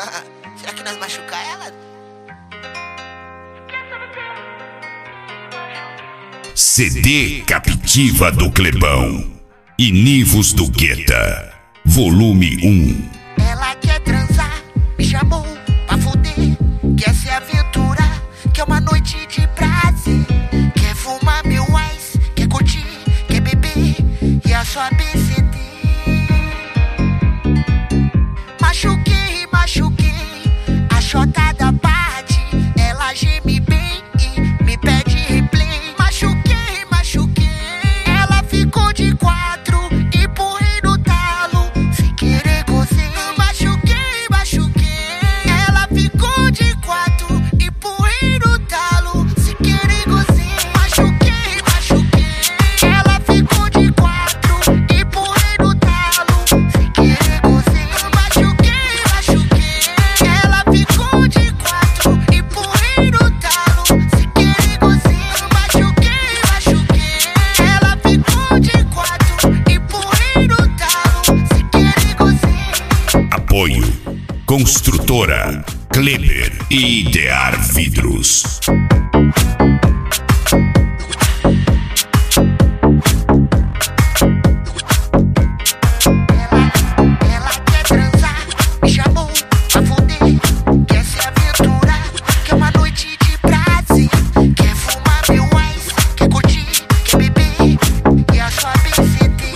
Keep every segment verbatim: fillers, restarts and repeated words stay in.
Será que nós machucar ela? C D Captiva do Clebão e Nivos do Guetta, volume um. Ela quer transar, me chamou pra foder, quer se aventurar, quer uma noite de prazer, quer fumar meu ice, quer curtir, quer beber e a sua B C D. Machuquei, machuquei, a chota da parte, ela geme bem e me pede replay. Machuquei, machuquei, ela ficou de quatro, empurrei no talo, sem querer gozei. Machuquei, machuquei, ela ficou de quatro, empurrei no talo, sem querer gozei. Machuquei, machuquei, ela ficou de quatro, empurrei no talo, sem querer gozei. Machuquei, machuquei, ela ficou de quatro, empurrei no talo, sem querer gozei. Machuquei, machuquei, ela ficou de quatro, empurrei no talo, sem querer gozei. Apoio Construtora Kleber e Idear Vidros. Ela quer transar, me chamou pra foder, quer se aventurar, quer uma noite de prazer, quer fumar meu ice, quer curtir, quer beber e a sua B C D.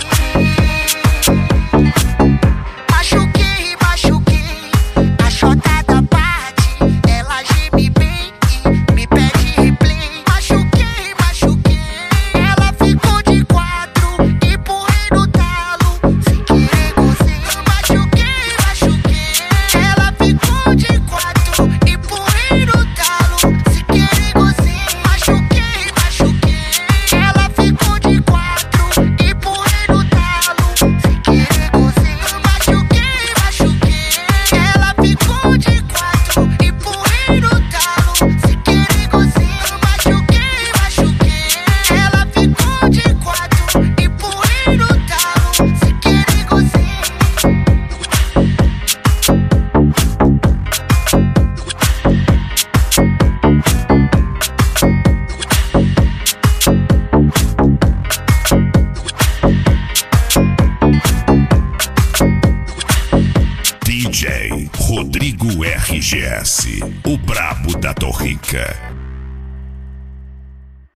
Machuquei, machuquei, a chota da parte, ela geme bem e me pede replay. Machuquei, machuquei, ela ficou de quatro, empurrei no talo, sem querer gozei. Machuquei, machuquei, ela ficou de quatro, empurrei no talo, sem querer gozei. Machuquei, machuquei, ela ficou de quatro, empurrei no talo, sem querer gozei. Machuquei, machuquei, ela ficou de quatro, empurrei no talo, sem querer gozei. Machuquei, machuquei, ela ficou de quatro, empurrei no talo, sem querer gozei. D J Rodrigo R G S, o brabo da Torrica.